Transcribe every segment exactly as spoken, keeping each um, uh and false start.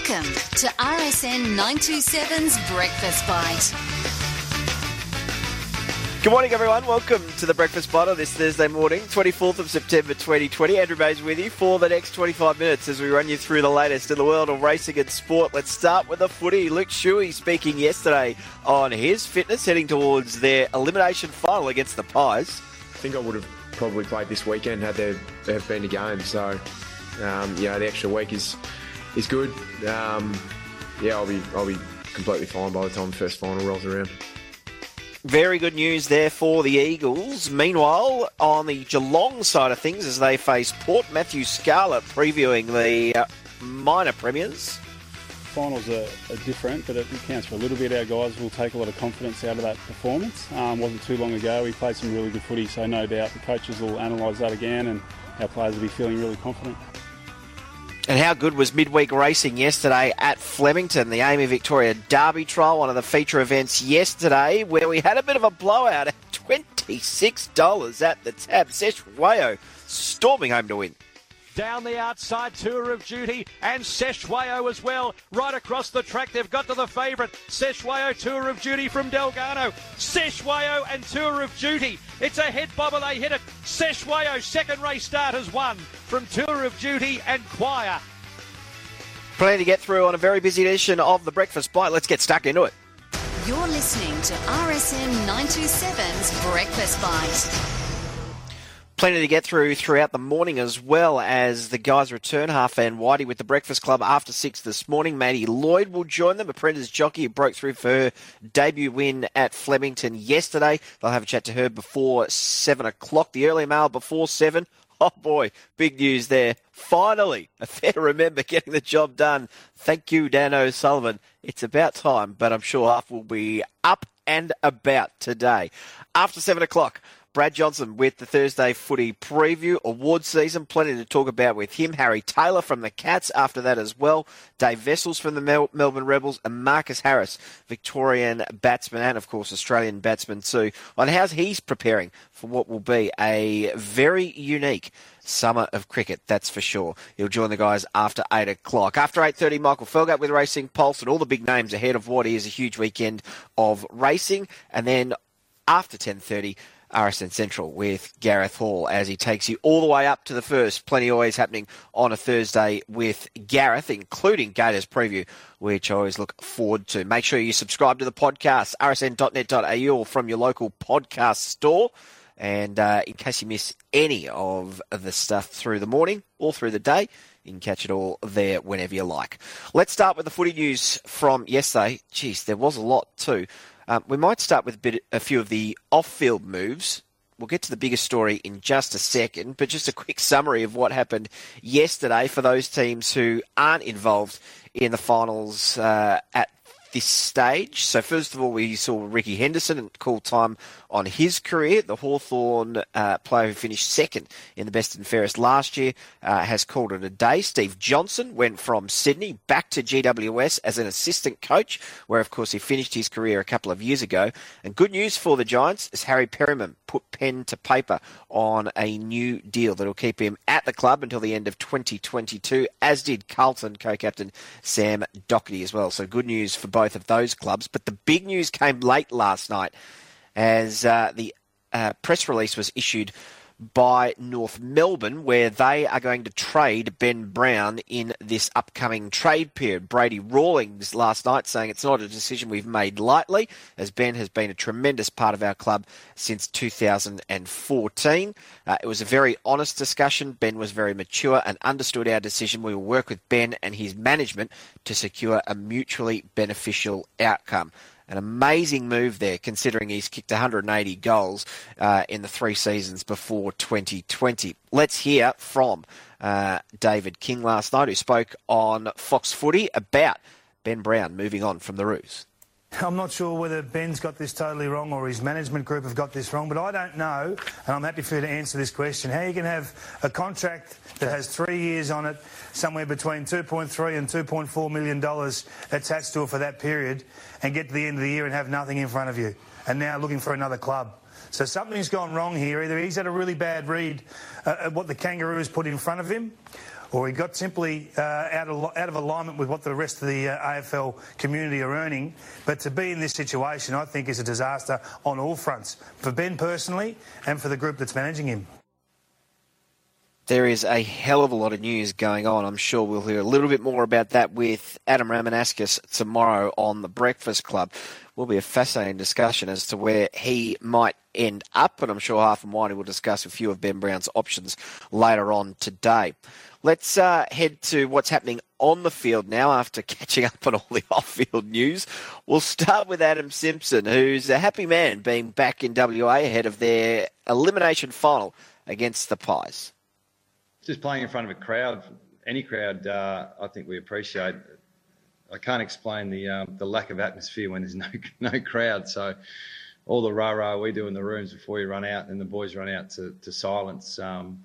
Welcome to R S N nine twenty-seven's Breakfast Bite. Good morning, everyone. Welcome to the Breakfast Bite on this Thursday morning, twenty-fourth of September twenty twenty. Andrew Bayes with you for the next twenty-five minutes as we run you through the latest in the world of racing and sport. Let's start with the footy. Luke Shuey speaking yesterday on his fitness, heading towards their elimination final against the Pies. I think I would have probably played this weekend had there have been a game. So, um, you know, the extra week is is good. Um, yeah, I'll be I'll be completely fine by the time the first final rolls around. Very good news there for the Eagles. Meanwhile, on the Geelong side of things, as they face Port, Matthew Scarlett previewing the uh, minor premiers. Finals are, are different, but it counts for a little bit. Our guys will take a lot of confidence out of that performance. Um, wasn't too long ago. We played some really good footy, so no doubt the coaches will analyse that again and our players will be feeling really confident. And how good was midweek racing yesterday at Flemington, the Amy Victoria Derby trial, one of the feature events yesterday, where we had a bit of a blowout at twenty-six dollars at the tab. Sesh Wayo storming home to win. Down the outside, Tour of Duty and Seshwayo as well. Right across the track, they've got to the favourite. Seshwayo, Tour of Duty from Delgado. Seshwayo and Tour of Duty. It's a head bobber, they hit it. Seshwayo, second race start has won from Tour of Duty and Choir. Plenty to get through on a very busy edition of the Breakfast Bite. Let's get stuck into it. You're listening to R S N nine twenty-seven's Breakfast Bite. Plenty to get through throughout the morning, as well as the guys return. Half and Whitey with the Breakfast Club after six this morning. Maddie Lloyd will join them. Apprentice jockey who broke through for her debut win at Flemington yesterday. They'll have a chat to her before seven o'clock. The early mail before seven. Oh boy, big news there. Finally, a fair remember getting the job done. Thank you, Dan O'Sullivan. It's about time, but I'm sure Huff will be up and about today. After seven o'clock, Brad Johnson with the Thursday footy preview, award season, plenty to talk about with him. Harry Taylor from the Cats after that as well. Dave Vessels from the Mel- Melbourne Rebels and Marcus Harris, Victorian batsman and, of course, Australian batsman too, on how he's preparing for what will be a very unique summer of cricket, that's for sure. He'll join the guys after eight o'clock. After eight thirty, Michael Felgate with Racing Pulse and all the big names ahead of what is a huge weekend of racing. And then after ten thirty, R S N Central with Gareth Hall as he takes you all the way up to the first. Plenty always happening on a Thursday with Gareth, including Gators preview, which I always look forward to. Make sure you subscribe to the podcast, r s n dot net dot a u or from your local podcast store. And uh, in case you miss any of the stuff through the morning or through the day, you can catch it all there whenever you like. Let's start with the footy news from yesterday. Jeez, there was a lot too. Um, we might start with a, bit, a few of the off-field moves. We'll get to the biggest story in just a second, but just a quick summary of what happened yesterday for those teams who aren't involved in the finals uh, at this stage. So first of all, we saw Ricky Henderson call time on his career. The Hawthorn uh, player who finished second in the best and fairest last year uh, has called it a day. Steve Johnson went from Sydney back to G W S as an assistant coach, where of course he finished his career a couple of years ago. And good news for the Giants as Harry Perryman put pen to paper on a new deal that will keep him at the club until the end of twenty twenty-two, as did Carlton co-captain Sam Docherty as well. So good news for both of those clubs. But the big news came late last night as uh, the uh, press release was issued by North Melbourne, where they are going to trade Ben Brown in this upcoming trade period. Brady Rawlings last night saying it's not a decision we've made lightly, as Ben has been a tremendous part of our club since two thousand fourteen. Uh, it was a very honest discussion. Ben was very mature and understood our decision. We will work with Ben and his management to secure a mutually beneficial outcome. An amazing move there, considering he's kicked one hundred eighty goals uh, in the three seasons before twenty twenty. Let's hear from uh, David King last night, who spoke on Fox Footy about Ben Brown moving on from the Roos. I'm not sure whether Ben's got this totally wrong or his management group have got this wrong, but I don't know, and I'm happy for you to answer this question, how you can have a contract that has three years on it, somewhere between two point three and two point four million dollars attached to it for that period, and get to the end of the year and have nothing in front of you, and now looking for another club. So something's gone wrong here. Either he's had a really bad read uh, at what the Kangaroos put in front of him, or he got simply uh, out of out of alignment with what the rest of the uh, A F L community are earning. But to be in this situation, I think, is a disaster on all fronts, for Ben personally and for the group that's managing him. There is a hell of a lot of news going on. I'm sure we'll hear a little bit more about that with Adam Ramanauskas tomorrow on The Breakfast Club. Will be a fascinating discussion as to where he might end up, and I'm sure Half and Whitey will discuss a few of Ben Brown's options later on today. Let's uh, head to what's happening on the field now after catching up on all the off-field news. We'll start with Adam Simpson, who's a happy man being back in W A ahead of their elimination final against the Pies. Just playing in front of a crowd, any crowd, uh, I think we appreciate. I can't explain the um, the lack of atmosphere when there's no no crowd. So all the rah-rah we do in the rooms before you run out and the boys run out to, to silence, um,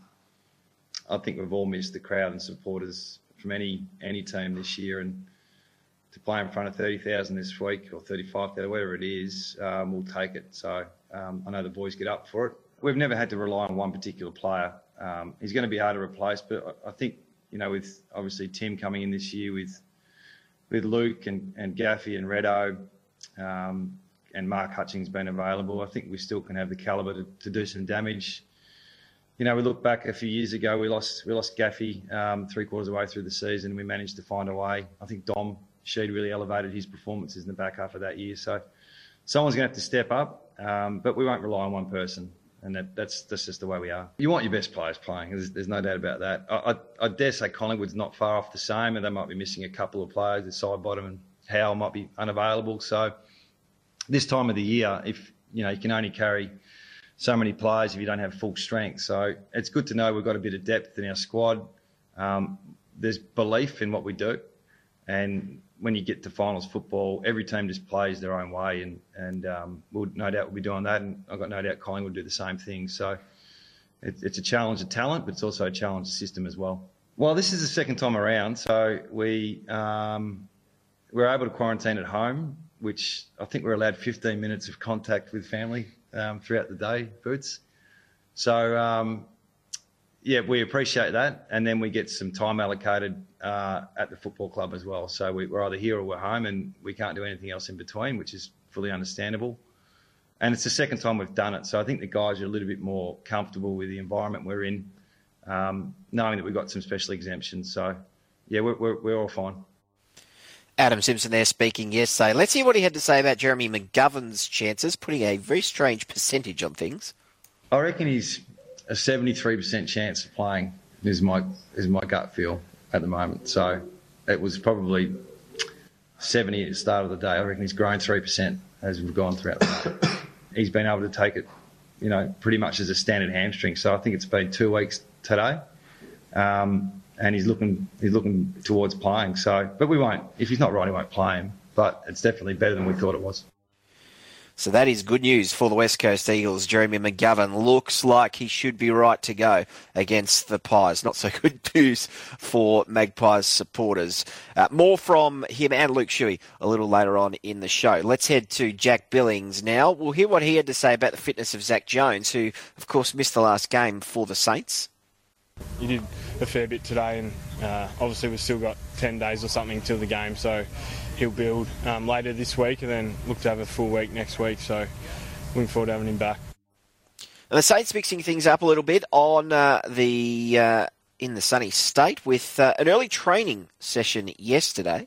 I think we've all missed the crowd and supporters from any any team this year. And to play in front of thirty thousand this week or thirty-five thousand, whatever it is, um, we'll take it. So um, I know the boys get up for it. We've never had to rely on one particular player. Um, he's going to be hard to replace, but I think, you know, with obviously Tim coming in this year with with Luke and, and Gaffey and Reddo um, and Mark Hutchings being available, I think we still can have the calibre to, to do some damage. You know, we look back a few years ago, we lost we lost Gaffey um, three quarters of the way through the season, and we managed to find a way. I think Dom Sheed really elevated his performances in the back half of that year. So someone's going to have to step up, um, but we won't rely on one person. And that, that's that's just the way we are. You want your best players playing. There's, there's no doubt about that. I, I, I dare say Collingwood's not far off the same, and they might be missing a couple of players. The side bottom and Howell might be unavailable. So this time of the year, if you know you can only carry so many players if you don't have full strength. So it's good to know we've got a bit of depth in our squad. Um, there's belief in what we do, and when you get to finals football, every team just plays their own way, and and um, we'll no doubt we'll be doing that, and I've got no doubt Collingwood will do the same thing. So it, it's a challenge of talent, but it's also a challenge of system as well. Well, this is the second time around, so we um, we're able to quarantine at home, which I think we're allowed fifteen minutes of contact with family um, throughout the day, Boots. So um, yeah, we appreciate that, and then we get some time allocated uh, at the football club as well. So we, we're either here or we're home, and we can't do anything else in between, which is fully understandable. And it's the second time we've done it, so I think the guys are a little bit more comfortable with the environment we're in, um, knowing that we've got some special exemptions. So yeah, we're we're, we're all fine. Adam Simpson there speaking yesterday. Let's hear what he had to say about Jeremy McGovern's chances, putting a very strange percentage on things. I reckon he's a seventy-three percent chance of playing is my is my gut feel at the moment. So it was probably seventy at the start of the day. I reckon he's grown three percent as we've gone throughout the day. He's been able to take it, you know, pretty much as a standard hamstring. So I think it's been two weeks today, um, and he's looking he's looking towards playing. So, but we won't. If he's not right, we won't play him. But it's definitely better than we thought it was. So that is good news for the West Coast Eagles. Jeremy McGovern looks like he should be right to go against the Pies. Not so good news for Magpies supporters. Uh, more from him and Luke Shuey a little later on in the show. Let's head to Jack Billings now. We'll hear what he had to say about the fitness of Zach Jones, who, of course, missed the last game for the Saints. He did a fair bit today, and uh, obviously we've still got ten days or something till the game, so he'll build um, later this week and then look to have a full week next week, so looking forward to having him back. And the Saints mixing things up a little bit on uh, the uh, in the sunny state with uh, an early training session yesterday.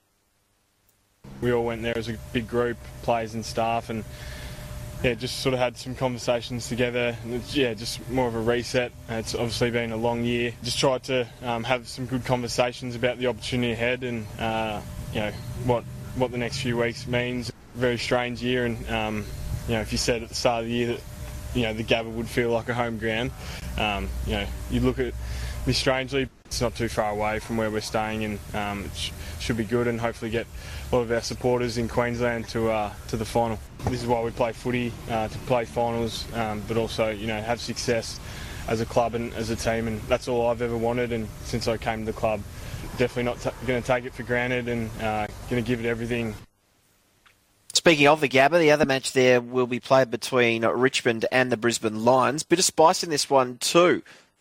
We all went there as a big group, players and staff, and yeah, just sort of had some conversations together. And it's, yeah, just more of a reset. It's obviously been a long year. Just tried to um, have some good conversations about the opportunity ahead and uh, you know what what the next few weeks means. Very strange year, and um, you know if you said at the start of the year that you know the Gabba would feel like a home ground, um, you know you look at me strangely. It's not too far away from where we're staying, and um, it sh- should be good, and hopefully get a lot of our supporters in Queensland to uh, to the final. This is why we play footy, uh, to play finals, um, but also you know have success as a club and as a team, and that's all I've ever wanted. And since I came to the club, definitely not t- going to take it for granted, and uh, going to give it everything. Speaking of the Gabba, the other match there will be played between Richmond and the Brisbane Lions. Bit of spice in this one too.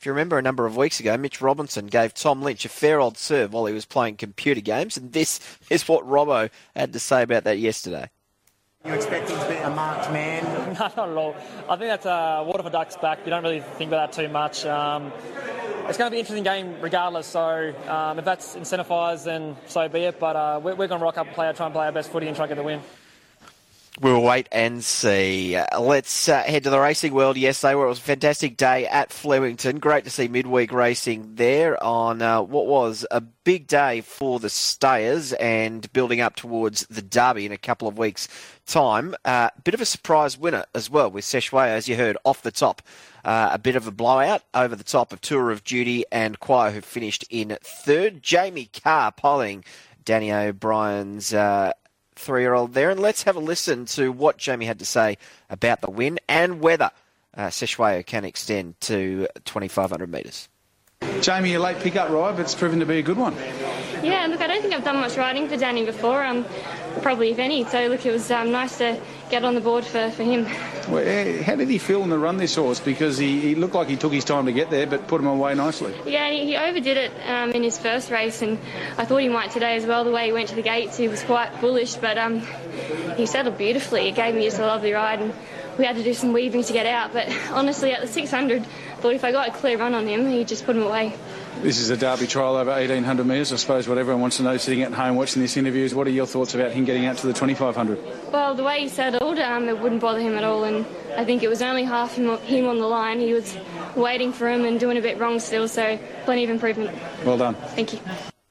If you remember a number of weeks ago, Mitch Robinson gave Tom Lynch a fair old serve while he was playing computer games, and this is what Robbo had to say about that yesterday. You expect him to be a marked man? No, not at all. I think that's uh, water for ducks back. You don't really think about that too much. Um, it's going to be an interesting game regardless, so um, if that's incentivised, then so be it. But uh, we're, we're going to rock up and play, try and play our best footy and try and get the win. We'll wait and see. Uh, let's uh, head to the racing world yesterday, where it was a fantastic day at Flemington. Great to see midweek racing there on uh, what was a big day for the stayers and building up towards the Derby in a couple of weeks' time. A uh, bit of a surprise winner as well with Seshwayo, as you heard, off the top. Uh, a bit of a blowout over the top of Tour of Duty and Choir, who finished in third. Jamie Carr polling Danny O'Brien's Uh, three-year-old there, and let's have a listen to what Jamie had to say about the win and whether uh, Seshwayo can extend to twenty-five hundred metres. Jamie, a late pickup ride, but it's proven to be a good one. Yeah, look, I don't think I've done much riding for Danny before, um, probably if any, so look, it was um, nice to get on the board for, for him. Well, how did he feel in the run, this horse? Because he, he looked like he took his time to get there, but put him away nicely. Yeah, he, he overdid it um, in his first race, and I thought he might today as well. The way he went to the gates, he was quite bullish, but um, he settled beautifully. It gave me just a lovely ride, and we had to do some weaving to get out, but honestly, at the six hundred, I thought if I got a clear run on him, he'd just put him away. This is a Derby trial over eighteen hundred metres. I suppose what everyone wants to know sitting at home watching this interview is what are your thoughts about him getting out to the twenty-five hundred? Well, the way he settled, um, it wouldn't bother him at all, and I think it was only half him, him on the line. He was waiting for him and doing a bit wrong still, so plenty of improvement. Well done. Thank you.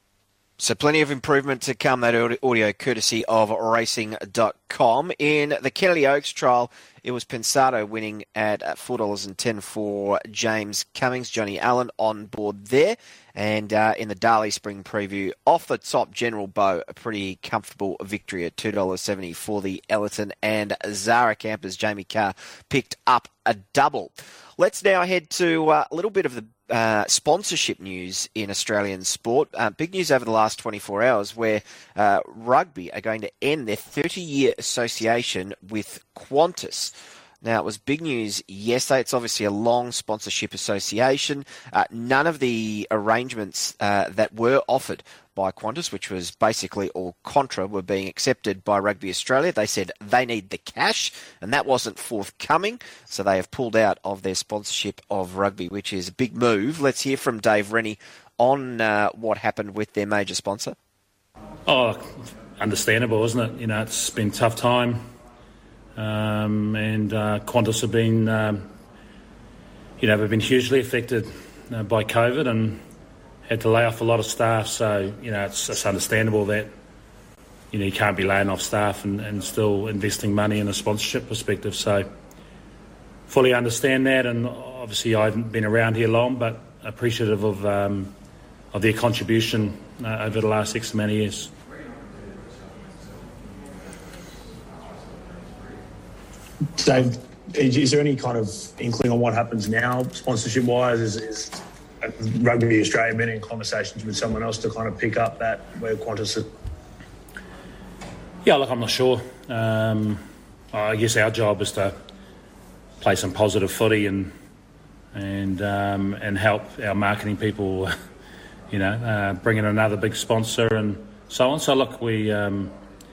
So plenty of improvement to come, that audio courtesy of racing dot com. In the Kennedy Oaks trial, it was Pensado winning at four dollars ten for James Cummings. Johnny Allen on board there. And uh, in the Darley Spring Preview, off the top, General Bow, a pretty comfortable victory at two dollars seventy for the Ellerton and Zara campers. Jamie Carr picked up a double. Let's now head to uh, a little bit of the uh, sponsorship news in Australian sport. Uh, big news over the last twenty-four hours where uh, rugby are going to end their thirty-year association with Qantas. Now, it was big news yesterday. It's obviously a long sponsorship association. Uh, none of the arrangements uh, that were offered by Qantas, which was basically all contra, were being accepted by Rugby Australia. They said they need the cash, and that wasn't forthcoming, so they have pulled out of their sponsorship of rugby, which is a big move. Let's hear from Dave Rennie on uh, what happened with their major sponsor. Oh, understandable, isn't it? You know, it's been a tough time. Um, and uh, Qantas have been, um, you know, have been hugely affected uh, by COVID and had to lay off a lot of staff. So, you know, it's, it's understandable that, you know, you can't be laying off staff and, and still investing money in a sponsorship perspective. So, fully understand that. And obviously, I haven't been around here long, but appreciative of um, of their contribution uh, over the last X amount of years. Dave, is there any kind of inkling on what happens now, sponsorship-wise? Is, is Rugby Australia been in conversations with someone else to kind of pick up that where Qantas is? Yeah, look, I'm not sure. Um, I guess our job is to play some positive footy and and um, and help our marketing people, you know, uh, bring in another big sponsor and so on. So look, we. Um,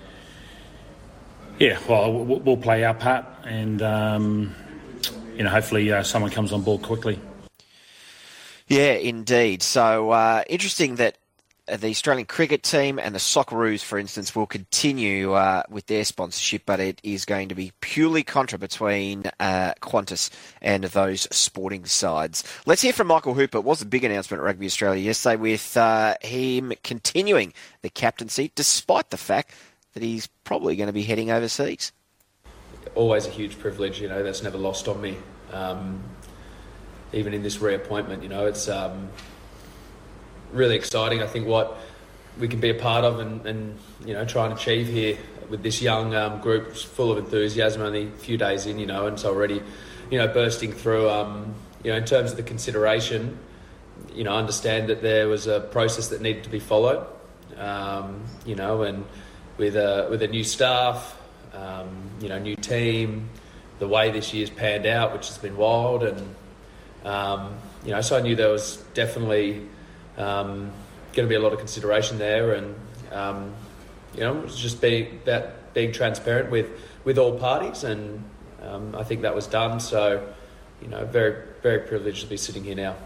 Yeah, well, we'll play our part and, um, you know, hopefully uh, someone comes on board quickly. Yeah, indeed. So uh, interesting that the Australian cricket team and the Socceroos, for instance, will continue uh, with their sponsorship, but it is going to be purely contra between uh, Qantas and those sporting sides. Let's hear from Michael Hooper. It was a big announcement at Rugby Australia yesterday with uh, him continuing the captaincy, despite the fact that he's probably going to be heading overseas. Always a huge privilege, you know, that's never lost on me. Um, even in this reappointment, you know, it's um, really exciting. I think what we can be a part of and, and you know, try and achieve here with this young um, group full of enthusiasm, only a few days in, you know, and so already, you know, bursting through, um, you know, in terms of the consideration, you know, understand that there was a process that needed to be followed, um, you know, and with a with a new staff, um, you know, new team, the way this year's panned out, which has been wild, and Um, you know, so I knew there was definitely um, going to be a lot of consideration there, and um, you know, it was just being that being transparent with, with all parties, and um, I think that was done. So, you know, very very privileged to be sitting here now.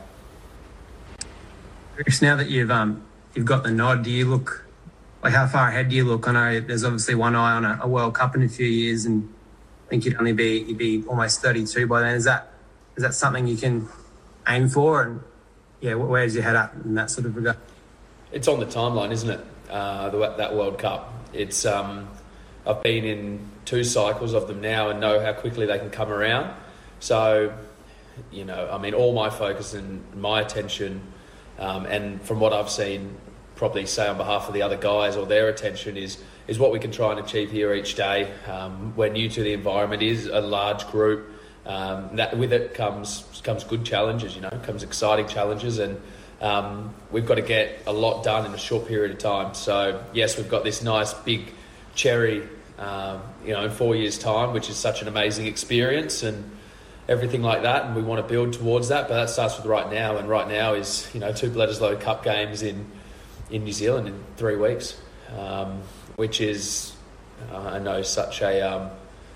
Chris, now that you've um you've got the nod, do you look like how far ahead do you look? I know there's obviously one eye on a, a World Cup in a few years, and I think you'd only be you'd be almost thirty-two by then. Is that is that something you can aim for? And yeah, where's your head at in that sort of regard? It's on the timeline, isn't it? Uh, the, that World Cup. It's um, I've been in two cycles of them now and know how quickly they can come around. So, you know, I mean, all my focus and my attention, um, and from what I've seen, probably say on behalf of the other guys, or their attention is is what we can try and achieve here each day. Um, we're new to the environment, it is a large group. Um, that with it comes comes good challenges, you know, comes exciting challenges, and um, we've got to get a lot done in a short period of time. So yes, we've got this nice big cherry, um, you know, in four years' time, which is such an amazing experience and everything like that, and we want to build towards that. But that starts with right now, and right now is, you know, two Bledisloe Cup games in in New Zealand in three weeks, um, which is uh, I know such a um,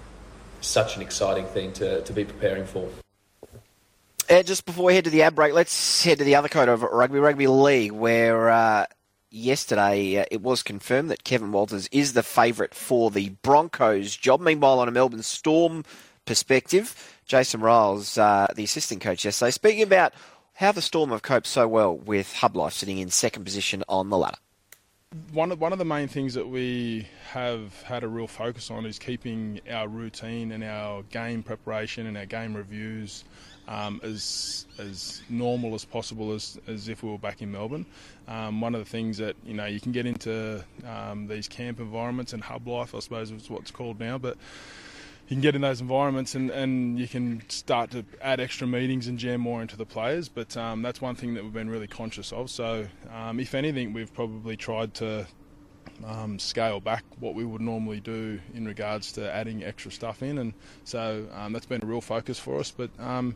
such an exciting thing to, to be preparing for. And just before we head to the ad break, let's head to the other code of rugby, Rugby League, where uh, yesterday uh, it was confirmed that Kevin Walters is the favourite for the Broncos job. Meanwhile, on a Melbourne Storm perspective, Jason Riles, uh, the assistant coach yesterday, speaking about how the Storm have coped so well with Hub Life sitting in second position on the ladder. One of, one of the main things that we have had a real focus on is keeping our routine and our game preparation and our game reviews um, as as normal as possible as, as if we were back in Melbourne. Um, one of the things that, you know, you can get into um, these camp environments, and Hub Life, I suppose is what it's called now, but you can get in those environments and, and you can start to add extra meetings and jam more into the players. But um, that's one thing that we've been really conscious of. So um, if anything, we've probably tried to um, scale back what we would normally do in regards to adding extra stuff in. And so um, that's been a real focus for us. But um,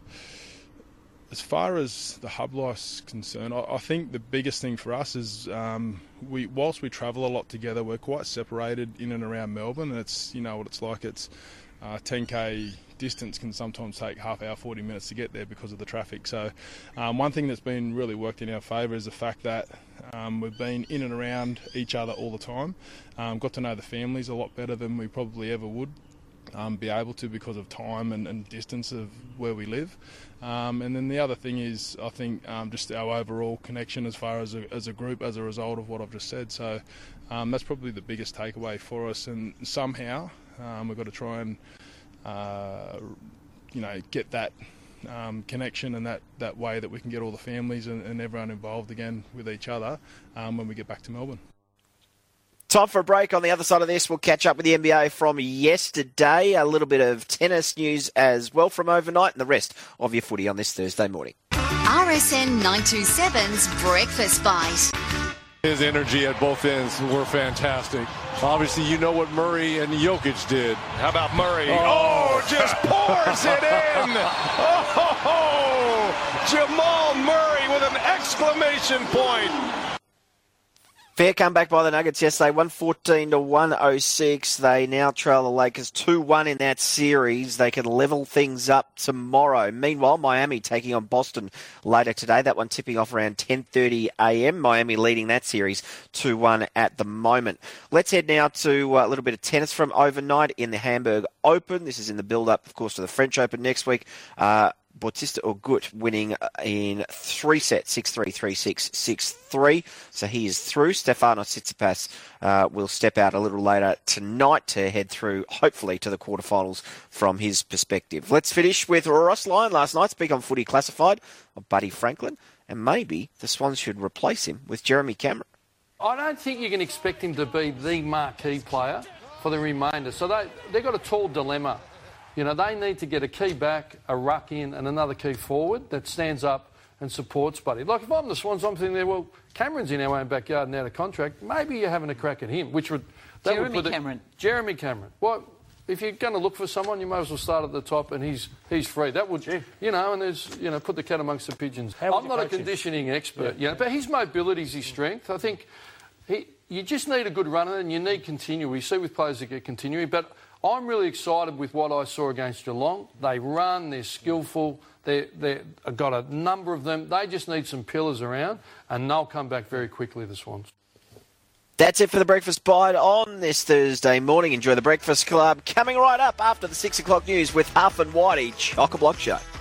as far as the Hub Life's concerned, I, I think the biggest thing for us is um, we, whilst we travel a lot together, we're quite separated in and around Melbourne. And it's, you know what it's like. It's Uh, ten K distance can sometimes take half hour, forty minutes to get there because of the traffic. So um, one thing that's been really worked in our favour is the fact that um, we've been in and around each other all the time, um, got to know the families a lot better than we probably ever would um, be able to because of time and, and distance of where we live. Um, and then the other thing is, I think, um, just our overall connection as far as a, as a group as a result of what I've just said. So um, that's probably the biggest takeaway for us, and somehow Um, we've got to try and, uh, you know, get that um, connection and that, that way that we can get all the families and, and everyone involved again with each other um, when we get back to Melbourne. Time for a break. On the other side of this, we'll catch up with the N B A from yesterday. A little bit of tennis news as well from overnight, and the rest of your footy on this Thursday morning. R S N nine twenty-seven's Breakfast Bite. His energy at both ends were fantastic. Obviously, you know what Murray and Jokic did. How about Murray? Oh, oh just pours it in. Oh, Jamal Murray with an exclamation point. Fair comeback by the Nuggets yesterday, one fourteen to one oh six. They now trail the Lakers two one in that series. They can level things up tomorrow. Meanwhile, Miami taking on Boston later today. That one tipping off around ten thirty a.m. Miami leading that series two one at the moment. Let's head now to a little bit of tennis from overnight in the Hamburg Open. This is in the build-up, of course, to the French Open next week. Uh, Bautista Agut winning in three sets, six three, three six, six three. So he is through. Stefanos Tsitsipas uh, will step out a little later tonight to head through, hopefully, to the quarterfinals from his perspective. Let's finish with Ross Lyon last night, speak on Footy Classified of Buddy Franklin, and maybe the Swans should replace him with Jeremy Cameron. I don't think you can expect him to be the marquee player for the remainder. So they, they've got a tall dilemma. You know, they need to get a key back, a ruck in, and another key forward that stands up and supports Buddy. Like, if I'm the Swans, I'm thinking, well, Cameron's in our own backyard and out of contract. Maybe you're having a crack at him, which would... That Jeremy would put Cameron. It, Jeremy Cameron. What? if you're going to look for someone, you might as well start at the top, and he's he's free. That would, you know, and there's, you know, put the cat amongst the pigeons. How I'm not a conditioning him? expert, yeah. you know, but his mobility is his strength. I think he, you just need a good runner, and you need continuity. We see with players that get continuity, but I'm really excited with what I saw against Geelong. They run, they're skillful, they've they got a number of them. They just need some pillars around, and they'll come back very quickly, the Swans. That's it for the Breakfast Bite on this Thursday morning. Enjoy the Breakfast Club coming right up after the six o'clock news with Huff and Whitey Chock-a-Block Show.